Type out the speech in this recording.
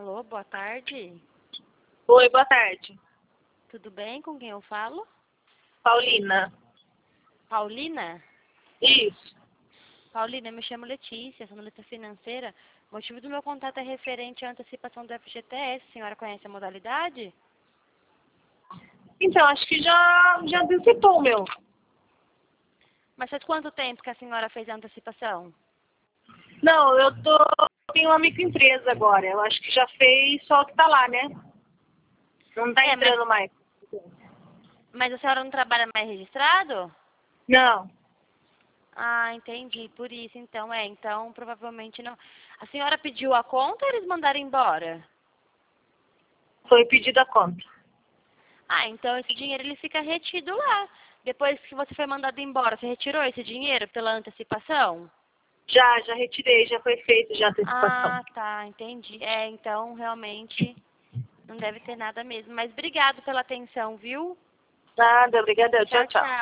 Alô, boa tarde. Oi, boa tarde. Tudo bem? Com quem eu falo? Paulina. Paulina? Isso. Paulina, eu me chamo Letícia, sou analista financeira. O motivo do meu contato é referente à antecipação do FGTS. A senhora conhece a modalidade? Então, acho que já antecipou o meu. Mas faz quanto tempo que a senhora fez a antecipação? Não, tenho uma microempresa agora. Eu acho que já fez só o que tá lá, né? Não tá entrando mais. Mas a senhora não trabalha mais registrado? Não, Ah, entendi. Por isso, então, então, provavelmente não. A senhora pediu a conta ou eles mandaram embora? foi pedido a conta. Ah, então esse dinheiro ele fica retido lá. Depois que você foi mandado embora, você retirou esse dinheiro pela antecipação? Já retirei, já foi feito já a antecipação. Ah, tá, entendi. Então realmente não deve ter nada mesmo. Mas obrigado pela atenção, viu? Nada, obrigada. Tchau, Tchau, tchau. tchau.